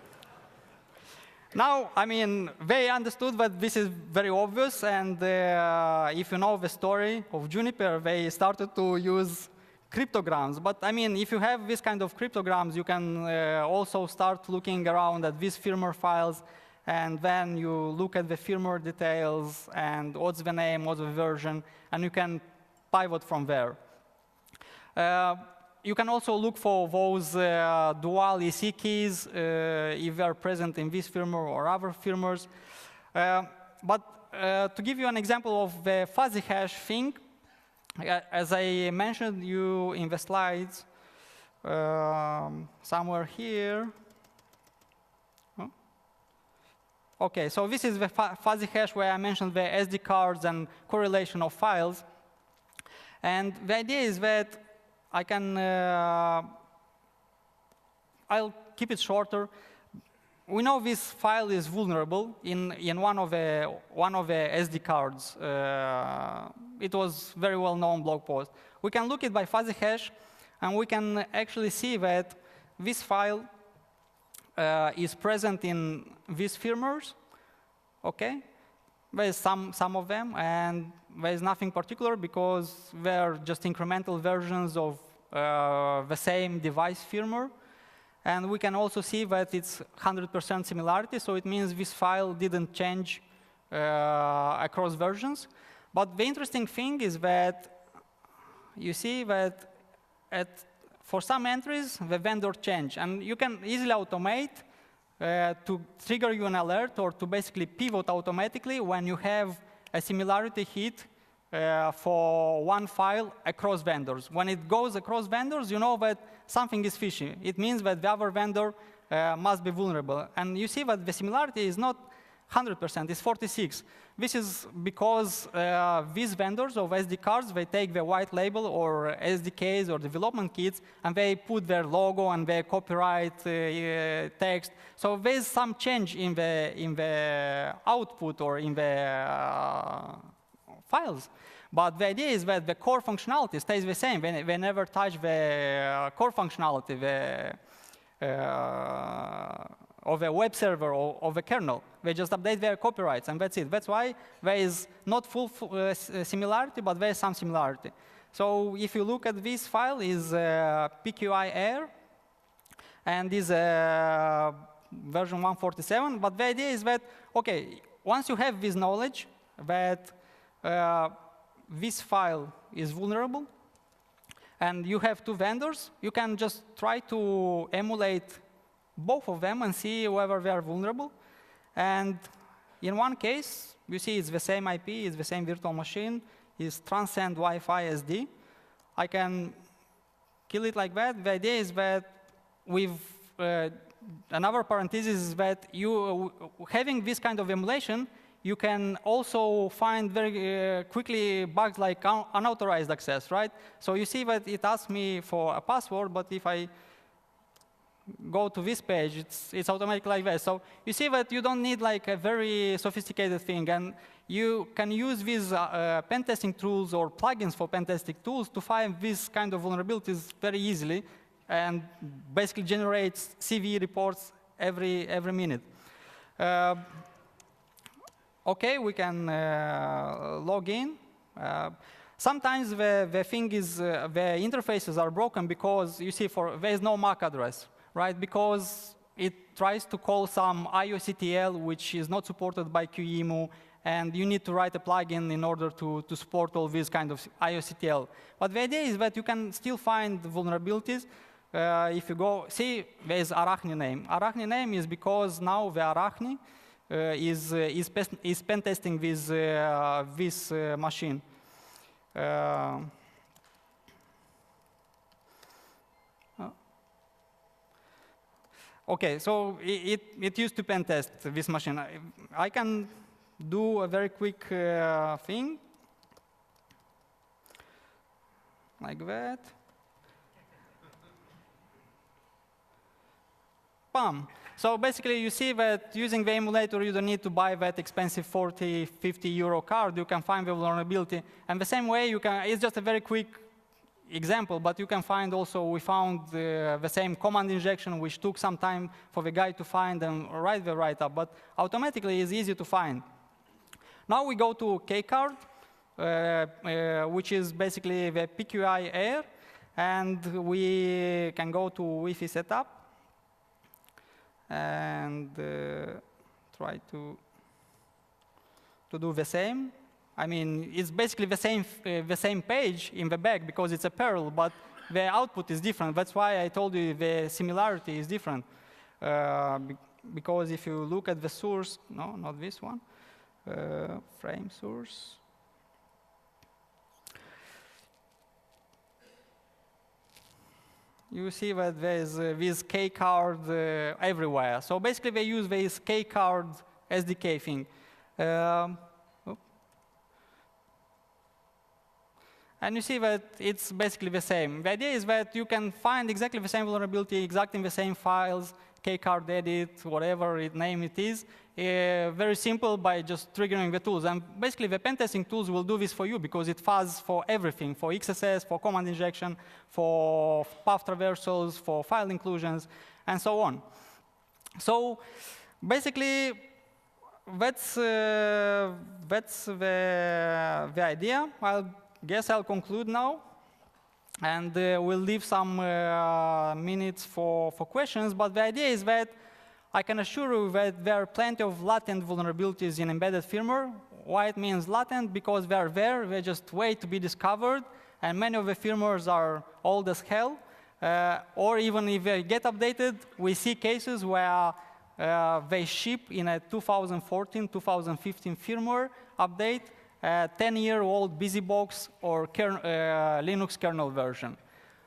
Now, I mean, they understood that this is very obvious, and uh, if you know the story of Juniper, they started to use cryptograms. But I mean, if you have this kind of cryptograms, you can uh, also start looking around at these firmware files and then you look at the firmware details and what's the name, what's the version, and you can pivot from there. Uh, you can also look for those uh, dual E C keys uh, if they are present in this firmware or other firmwares. Uh, but uh, to give you an example of the fuzzy hash thing, uh, as I mentioned you in the slides, um, somewhere here. Oh. OK, so this is the fuzzy hash where I mentioned the S D cards and correlation of files. And the idea is that I can, uh, I'll keep it shorter. We know this file is vulnerable in, in one of the, one of the S D cards. Uh, it was very well-known blog post. We can look it by fuzzy hash, and we can actually see that this file uh, is present in these firmwares. OK? There's some, some of them, and there's nothing particular because they're just incremental versions of uh, the same device firmware. And we can also see that it's one hundred percent similarity, so it means this file didn't change uh, across versions. But the interesting thing is that you see that at, for some entries, the vendor changed. And you can easily automate uh, to trigger you an alert or to basically pivot automatically when you have a similarity hit uh, for one file across vendors. When it goes across vendors, you know that something is fishy. It means that the other vendor uh, must be vulnerable. And you see that the similarity is not one hundred percent, it's forty-six. This is because uh, these vendors of S D cards, they take the white label or S D Ks or development kits, and they put their logo and their copyright uh, uh, text. So there's some change in the, in the output or in the uh, files. But the idea is that the core functionality stays the same. They, they never touch the uh, core functionality the, uh, of a web server or of a kernel. They just update their copyrights, and that's it. That's why there is not full uh, similarity, but there is some similarity. So if you look at this file, is uh, P Q I Air, and is uh, version one forty-seven. But the idea is that, OK, once you have this knowledge that uh, this file is vulnerable, and you have two vendors, you can just try to emulate both of them and see whether they are vulnerable. And in one case, you see it's the same I P, it's the same virtual machine, it's Transcend Wi-Fi S D. I can kill it like that. The idea is that with uh, another parenthesis is that you, uh, having this kind of emulation, you can also find very uh, quickly bugs like un unauthorized access, right? So you see that it asks me for a password, but if I go to this page, it's, it's automatic like that. So you see that you don't need like a very sophisticated thing, and you can use these uh, uh, pen testing tools or plugins for pen testing tools to find this kind of vulnerabilities very easily, and basically generates C V E reports every every minute. Uh, OK, we can uh, log in. Uh, sometimes the, the thing is uh, the interfaces are broken because you see for there is no M A C address, right? Because it tries to call some I O C T L, which is not supported by Q E M U, and you need to write a plugin in order to, to support all these kind of I O C T L. But the idea is that you can still find vulnerabilities. Uh, if you go, see, there is Arachne name. Arachne name is because now the Arachne Uh, is, uh, is, is pen testing this, uh, this uh, machine. Uh, oh. OK, so it, it used to pen test this machine. I, I can do a very quick uh, thing, like that. Bam. So basically, you see that using the emulator, you don't need to buy that expensive forty, fifty euro card. You can find the vulnerability. And the same way, you can, it's just a very quick example, but you can find also, we found uh, the same command injection, which took some time for the guy to find and write the write-up. But automatically, it's easy to find. Now we go to K-Card, uh, uh, which is basically the P Q I Air. And we can go to Wi-Fi setup and uh, try to to do the same. I mean, it's basically the same uh, the same page in the back because it's a Perl, but the output is different. That's why I told you the similarity is different. Uh, be because if you look at the source, no, not this one, uh, frame source. You see that there's uh, this K card uh, everywhere. So basically, they use this K card S D K thing. Um, and you see that it's basically the same. The idea is that you can find exactly the same vulnerability, exactly the same files, K-card edit, whatever it name it is, uh, very simple by just triggering the tools. And basically, the pen testing tools will do this for you because it fuzz for everything, for X S S, for command injection, for path traversals, for file inclusions, and so on. So basically, that's, uh, that's the, the idea. I'll guess I'll conclude now. And uh, we'll leave some uh, minutes for, for questions. But the idea is that I can assure you that there are plenty of latent vulnerabilities in embedded firmware. Why it means latent? Because they are there. They just wait to be discovered. And many of the firmwares are old as hell. Uh, or even if they get updated, we see cases where uh, they ship in a two thousand fourteen, two thousand fifteen firmware update, a ten-year-old BusyBox or kern, uh, Linux kernel version.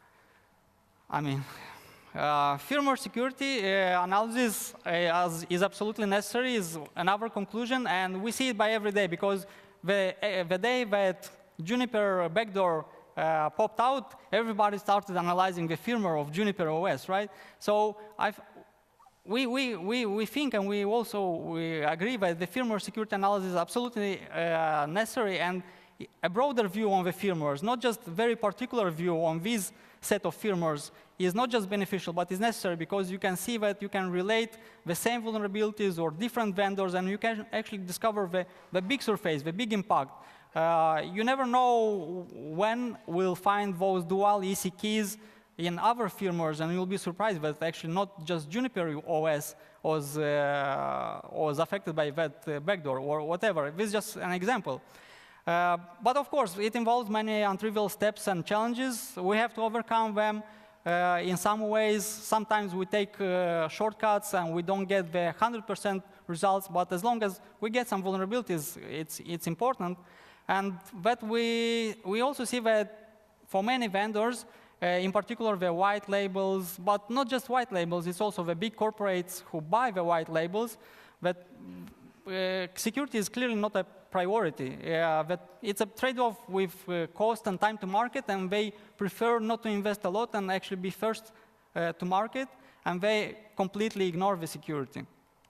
I mean, uh, firmware security uh, analysis uh, as is absolutely necessary is another conclusion, and we see it by every day because the, uh, the day that Juniper backdoor uh, popped out, everybody started analyzing the firmware of Juniper O S, right? So I've, We, we, we, we think and we also we agree that the firmware security analysis is absolutely uh, necessary, and a broader view on the firmwares, not just a very particular view on this set of firmwares, is not just beneficial, but is necessary because you can see that you can relate the same vulnerabilities or different vendors, and you can actually discover the, the big surface, the big impact. Uh, you never know when we'll find those dual E C keys in other firmwares, and you'll be surprised that actually not just Juniper O S was, uh, was affected by that uh, backdoor or whatever. This is just an example. Uh, but of course, it involves many untrivial steps and challenges. We have to overcome them. Uh, in some ways, sometimes we take uh, shortcuts and we don't get the one hundred percent results, but as long as we get some vulnerabilities, it's, it's important. And that we, we also see that for many vendors, Uh, in particular, the white labels, but not just white labels, it's also the big corporates who buy the white labels, that uh, security is clearly not a priority. Uh, that it's a trade-off with uh, cost and time to market, and they prefer not to invest a lot and actually be first uh, to market, and they completely ignore the security.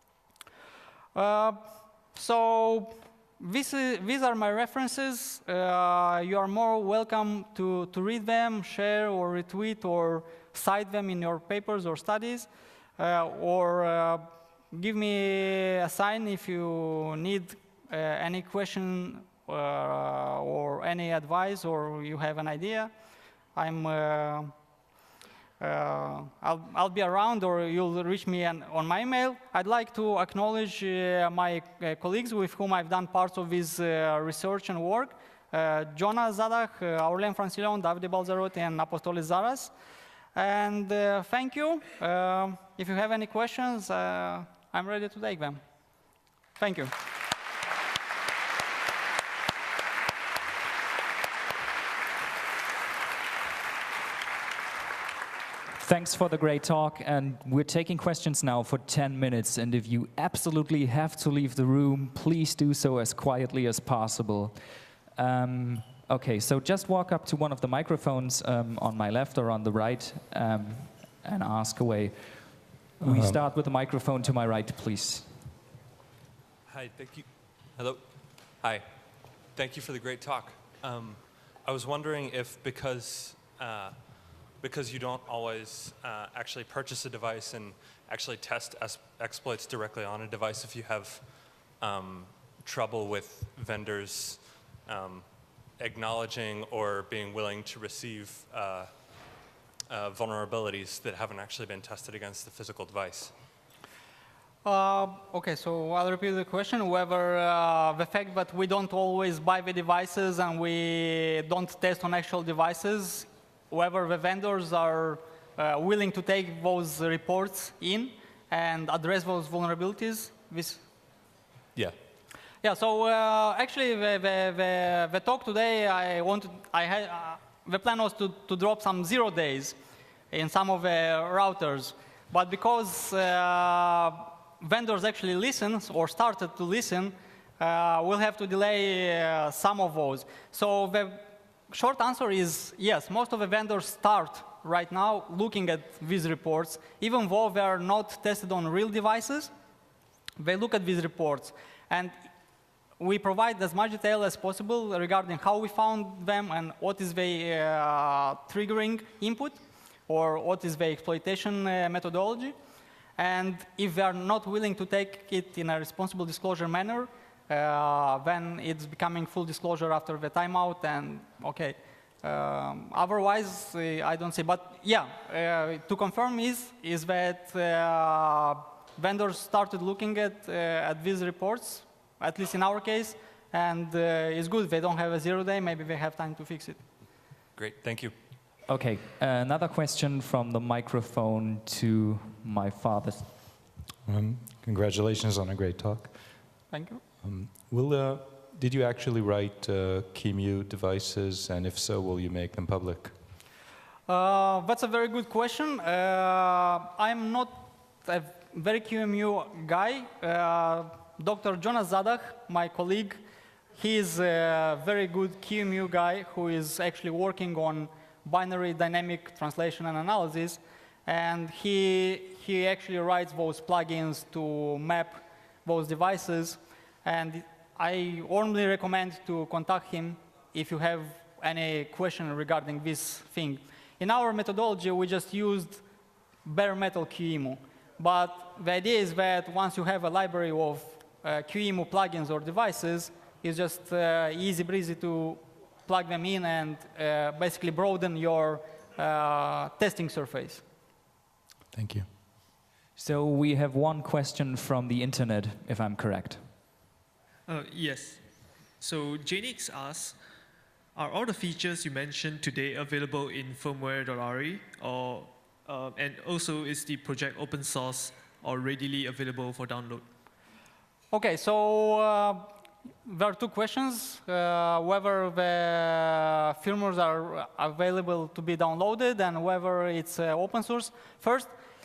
Uh, so, This is, these are my references. Uh, you are more welcome to, to read them, share, or retweet, or cite them in your papers or studies, uh, or uh, give me a sign if you need uh, any question uh, or any advice, or you have an idea. I'm. Uh, Uh, I'll, I'll be around, or you'll reach me an, on my email. I'd like to acknowledge uh, my uh, colleagues with whom I've done parts of this uh, research and work. Uh, Jonas Zadach, uh, Aurelian Francilion, Davide Balzarotti, and Apostolis Zaras. And uh, thank you. Uh, if you have any questions, uh, I'm ready to take them. Thank you. Thanks for the great talk, and we're taking questions now for ten minutes, and if you absolutely have to leave the room, please do so as quietly as possible. Um, okay, so just walk up to one of the microphones um, on my left or on the right um, and ask away. We um. start with the microphone to my right, please. Hi, thank you. Hello. Hi. Thank you for the great talk. Um, I was wondering if because uh, because you don't always uh, actually purchase a device and actually test exploits directly on a device, if you have um, trouble with vendors um, acknowledging or being willing to receive uh, uh, vulnerabilities that haven't actually been tested against the physical device. Uh, okay, so I'll repeat the question. Whether uh, the fact that we don't always buy the devices and we don't test on actual devices, whether the vendors are uh, willing to take those reports in and address those vulnerabilities. This Yeah. Yeah, so uh, actually the, the, the, the talk today, I wanted, I had, uh, the plan was to, to drop some zero days in some of the routers. But because uh, vendors actually listened or started to listen, uh, we'll have to delay uh, some of those. So the short answer is yes, most of the vendors start right now looking at these reports, even though they are not tested on real devices, they look at these reports. And we provide as much detail as possible regarding how we found them and what is the uh, triggering input or what is the exploitation uh, methodology. And if they are not willing to take it in a responsible disclosure manner, uh, then it's becoming full disclosure after the timeout and okay. Um, otherwise, uh, I don't see. But yeah, uh, to confirm is, is that uh, vendors started looking at, uh, at these reports, at least in our case, and uh, it's good. They don't have a zero day. Maybe they have time to fix it. Great, thank you. Okay, another question from the microphone to my father. Um, congratulations on a great talk. Thank you. Um, will, uh, did you actually write uh, QEMU devices, and if so, will you make them public? Uh, that's a very good question. Uh, I'm not a very Q M U guy. Uh, Doctor Jonas Zadach, my colleague, he is a very good Q M U guy who is actually working on binary dynamic translation and analysis. And he, he actually writes those plugins to map those devices. And I warmly recommend to contact him if you have any question regarding this thing. In our methodology, we just used bare metal QEMU. But the idea is that once you have a library of uh, QEMU plugins or devices, it's just uh, easy breezy to plug them in and uh, basically broaden your uh, testing surface. Thank you. So we have one question from the internet, if I'm correct. Uh, yes. So Janix asks, are all the features you mentioned today available in firmware dot R E, or uh, and also is the project open source or readily available for download? Okay, so uh, there are two questions, uh, whether the firmwares are available to be downloaded and whether it's uh, open source. First,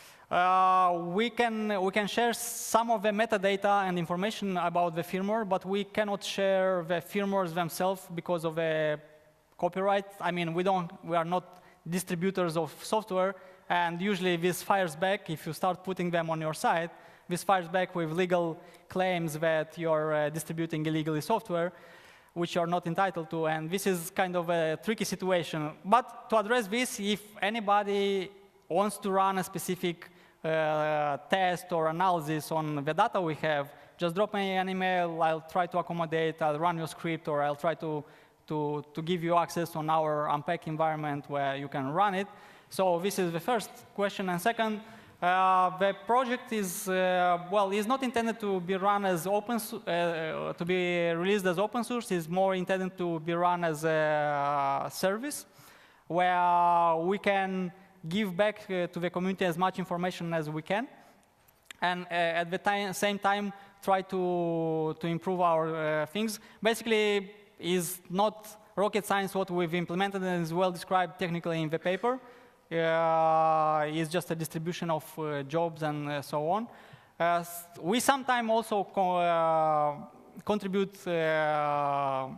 uh, we, can, we can share some of the metadata and information about the firmware, but we cannot share the firmwares themselves because of the copyright. I mean, we, don't, we are not distributors of software, and usually this fires back if you start putting them on your site. This fires back with legal claims that you're uh, distributing illegally software, which you're not entitled to, and this is kind of a tricky situation. But to address this, if anybody wants to run a specific uh, test or analysis on the data we have, just drop me an email, I'll try to accommodate, I'll run your script, or I'll try to, to, to give you access on our Unpack environment where you can run it. So this is the first question, and second, Uh, the project is, uh, well, is not intended to be run as open, uh, to be released as open source. It's more intended to be run as a service where we can give back uh, to the community as much information as we can. And uh, at the time, same time, try to, to improve our uh, things. Basically, is not rocket science what we've implemented, and is well described technically in the paper. Uh, is just a distribution of uh, jobs and uh, so on. Uh, we sometimes also co uh, contribute uh,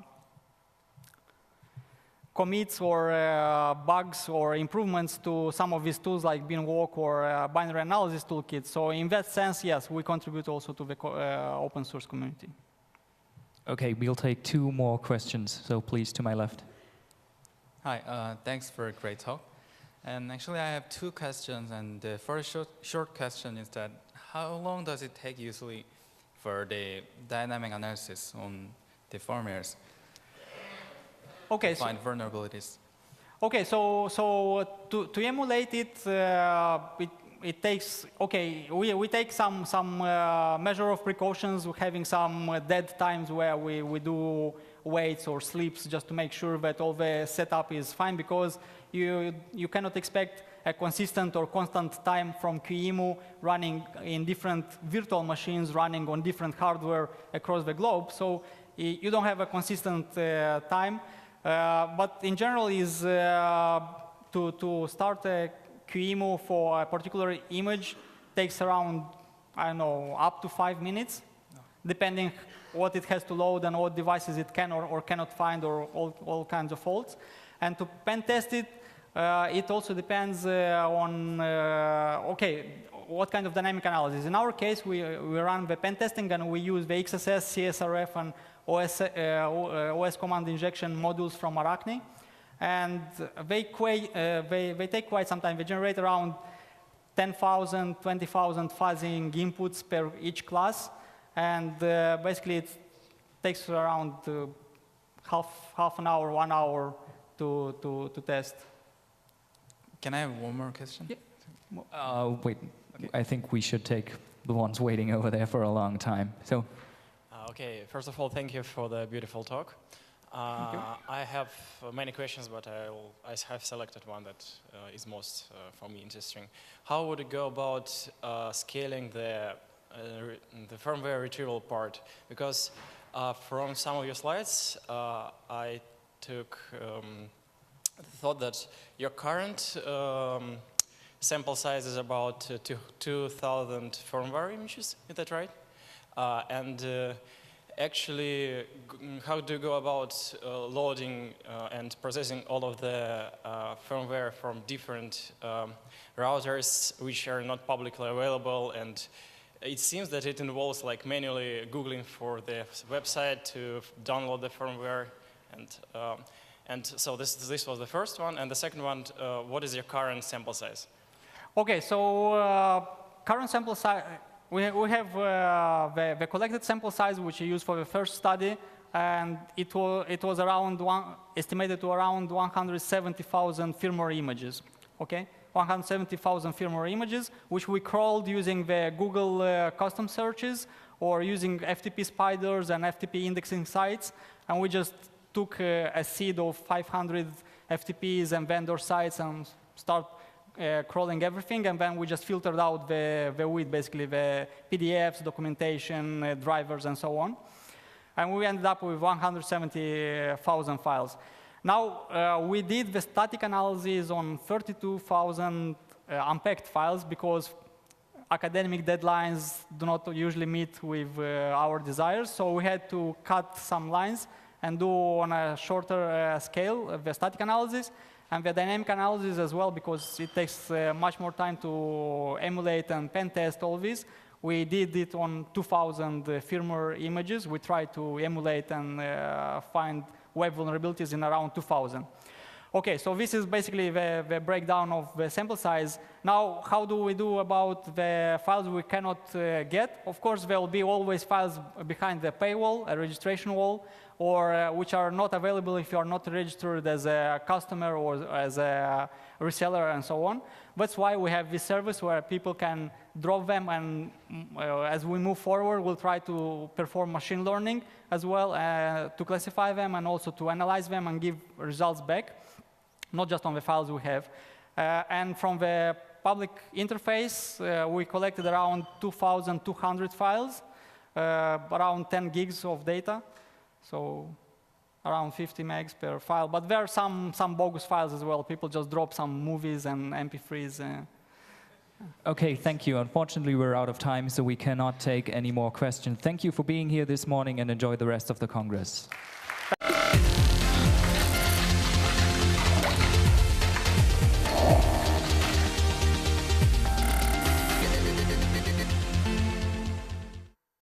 commits or uh, bugs or improvements to some of these tools like Beanwalk or uh, binary analysis toolkit. So in that sense, yes, we contribute also to the co uh, open source community. Okay, we'll take two more questions. So please, to my left. Hi, uh, thanks for a great talk. And actually, I have two questions. And the first short, short question is that how long does it take usually for the dynamic analysis on the firmwares okay, to find so vulnerabilities? Okay, so so to to emulate it, uh, it it takes, okay, we, we take some, some uh, measure of precautions, having some uh, dead times where we, we do waits or sleeps just to make sure that all the setup is fine, because you, you cannot expect a consistent or constant time from QEMU running in different virtual machines, running on different hardware across the globe. So you don't have a consistent uh, time. Uh, but in general, is uh, to, to start a QEMU for a particular image takes around, I don't know, up to five minutes, no. depending what it has to load and what devices it can or, or cannot find, or all, all kinds of faults. And to pen test it, uh, it also depends uh, on, uh, okay, what kind of dynamic analysis. In our case, we, we run the pen testing and we use the X S S, C S R F, and O S, uh, O S command injection modules from Arachne. And they, quite, uh, they, they take quite some time. They generate around ten thousand, twenty thousand fuzzing inputs per each class. And uh, basically, it takes around uh, half, half an hour, one hour to, to, to test. Can I have one more question? Yeah. Uh, wait, okay. I think we should take the ones waiting over there for a long time. So. Uh, okay, first of all, thank you for the beautiful talk. Uh, I have uh, many questions, but I, will, I have selected one that uh, is most, uh, for me, interesting. How would it go about uh, scaling the, uh, the firmware retrieval part? Because uh, from some of your slides, uh, I took um, the thought that your current um, sample size is about uh, two thousand firmware images, is that right? Uh, and uh, actually, how do you go about uh, loading uh, and processing all of the uh, firmware from different um, routers which are not publicly available? And it seems that it involves like manually Googling for the website to download the firmware. And, um, and so this, this was the first one. And the second one, uh, what is your current sample size? Okay, so uh, current sample size, We, we have uh, the, the collected sample size, which we used for the first study, and it, wa it was around one, estimated to around one hundred seventy thousand firmware images, okay? one hundred seventy thousand firmware images, which we crawled using the Google uh, custom searches or using F T P spiders and F T P indexing sites, and we just took uh, a seed of five hundred F T Ps and vendor sites and start Uh, crawling everything, and then we just filtered out the, the weed, basically the P D Fs, documentation, uh, drivers, and so on. And we ended up with one hundred seventy thousand files. Now, uh, we did the static analysis on thirty-two thousand uh, unpacked files, because academic deadlines do not usually meet with uh, our desires, so we had to cut some lines and do on a shorter uh, scale uh, the static analysis. And the dynamic analysis as well, because it takes uh, much more time to emulate and pen test all this. We did it on two thousand uh, firmware images. We tried to emulate and uh, find web vulnerabilities in around two thousand. Okay, so this is basically the, the breakdown of the sample size. Now, how do we do about the files we cannot uh, get? Of course, there will be always files behind the paywall, a registration wall, or uh, which are not available if you are not registered as a customer or as a reseller and so on. That's why we have this service where people can drop them, and uh, as we move forward, we'll try to perform machine learning as well uh, to classify them and also to analyze them and give results back, not just on the files we have. Uh, and from the public interface, uh, we collected around two thousand two hundred files, uh, around ten gigs of data. So around fifty megs per file. But there are some, some bogus files as well. People just drop some movies and M P threes. Uh. Okay, thank you. Unfortunately, we're out of time, so we cannot take any more questions. Thank you for being here this morning, and enjoy the rest of the Congress.